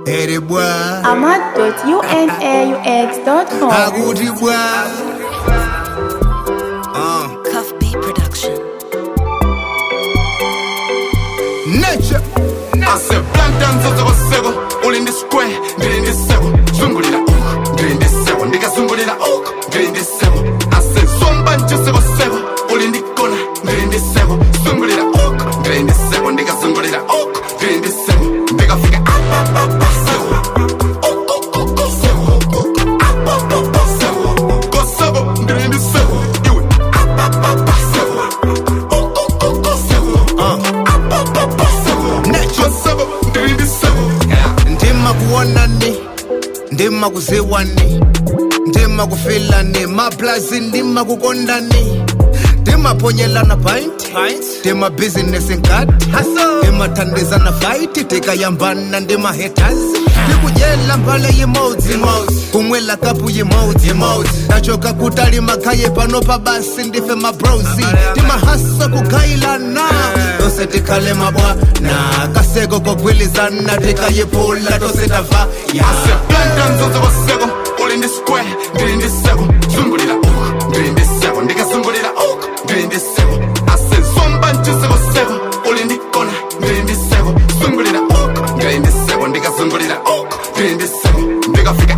Eri boy. Amat.unaux.com. Agudi boy. Cuff Beat Production. Nature. I said blank dance as I was seven. All in the square, getting this seven. Zungulila ook, getting this seven. Nigga zungulila ook, getting this seven. I said zomban just was seven. All in the corner, getting this seven. Zungulila ook, getting this seven. Nigga zungulila ook, getting this seven. Nigga figure seven. Go seven, getting this seven. You it. Ndima kuonani, ndima kuziwani, ndima kufilani, maplazi ndima kukondani, ndima ponyelana pint, ndima business card, ndima tandizana fight, tika yambana ndima haters, ndikujela mbale emoji, kumwela kapu emoji, nachoka kutali makaye pano pa basi ndife mabrozi, ndima hasa kukailana, dose tikale mabwa, na kasego kokwilizana, tika yepula dose tava, I said blank dance as I was seven. All in the square, getting this seven. Zungulila ook, getting this seven. Nigga zungulila ook, getting this seven. I said zomban just was seven. All in the corner, getting this seven. Zungulila ook, getting this seven. Nigga zungulila ook, getting this seven. Nigga figure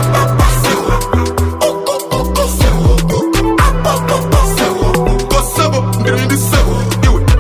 go seven, getting this seven. You it.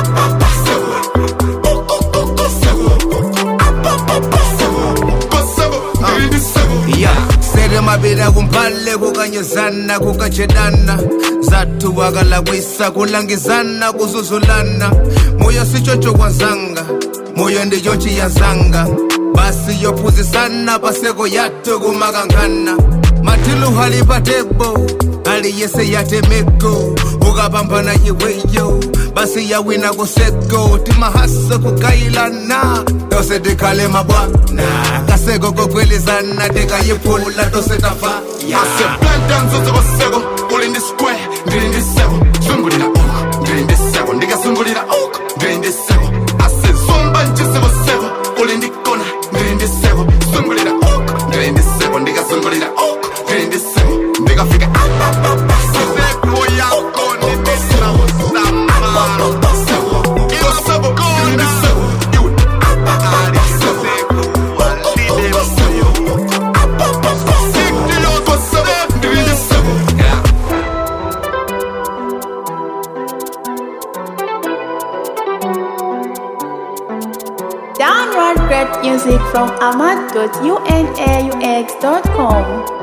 Go seven, getting this seven. yeah. Sere mabira kumpale kukanyezana kukachedana zatu wakala kwisa kulangizana kuzuzulana moyo sichocho kwa zanga moyo ndichochi ya zanga basi yopuzisana paseko yato kumakangana matilu halipatebo aliyese yatemeko ukapambana yiweyo basi yawina kuseko timahasa kukailana dose tikale mabwana kaseko kokwelizana tikayipula dose tafa I said blank dance as I was seven. All in the square, getting this seven. Zungulila ook, getting this seven. Nigga zungulila ook, getting this seven. I said zomban just was seven. All in the corner, getting this seven. Zungulila ook, getting this seven. Nigga zungulila ook, getting this seven. Nigga figure Download great music from Amat.unaux.com.